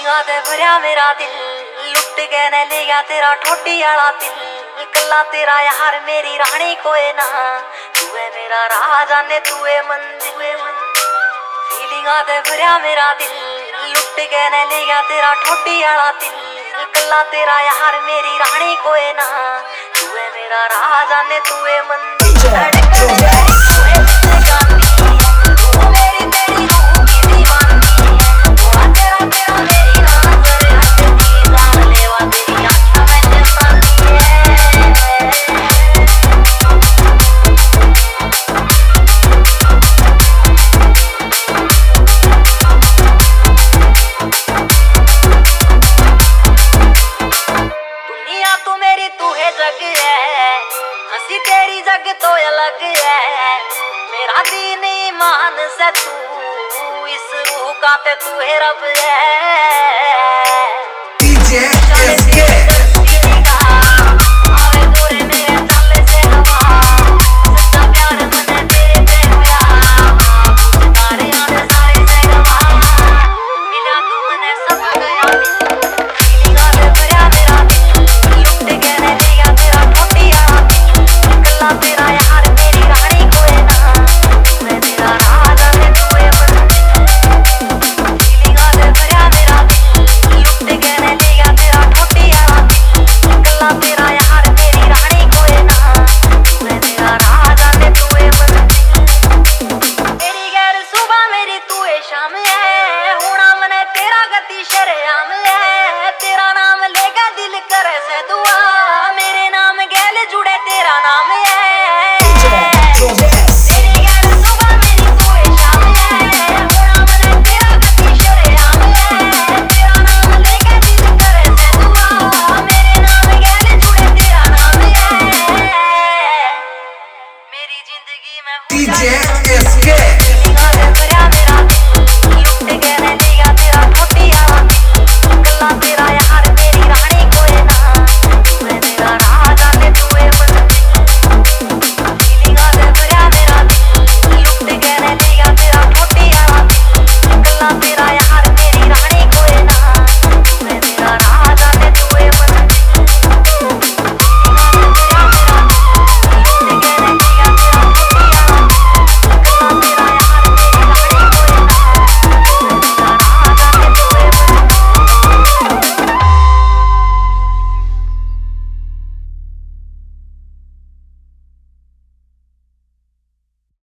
फीलिंगा ते भरिया मेरा दिल, लुट के न ले गया तेरा ठोडी आला दिल। कल्ला तेरा यार मेरी रानी कोई ना, तू है मेरा राजा ने तू है मंदिर। फीलिंगा ते भरिया मेरा दिल, लुट के न ले गया तेरा ठोडी आला दिल। कल्ला तेरा यार मेरी रानी कोई ना, तू है मेरा राजा ने तू है मंदिर। जग है हंसी तेरी जग तो अलग है, मेरा दीन ईमान से तू इस रूह का ते तू है रब है।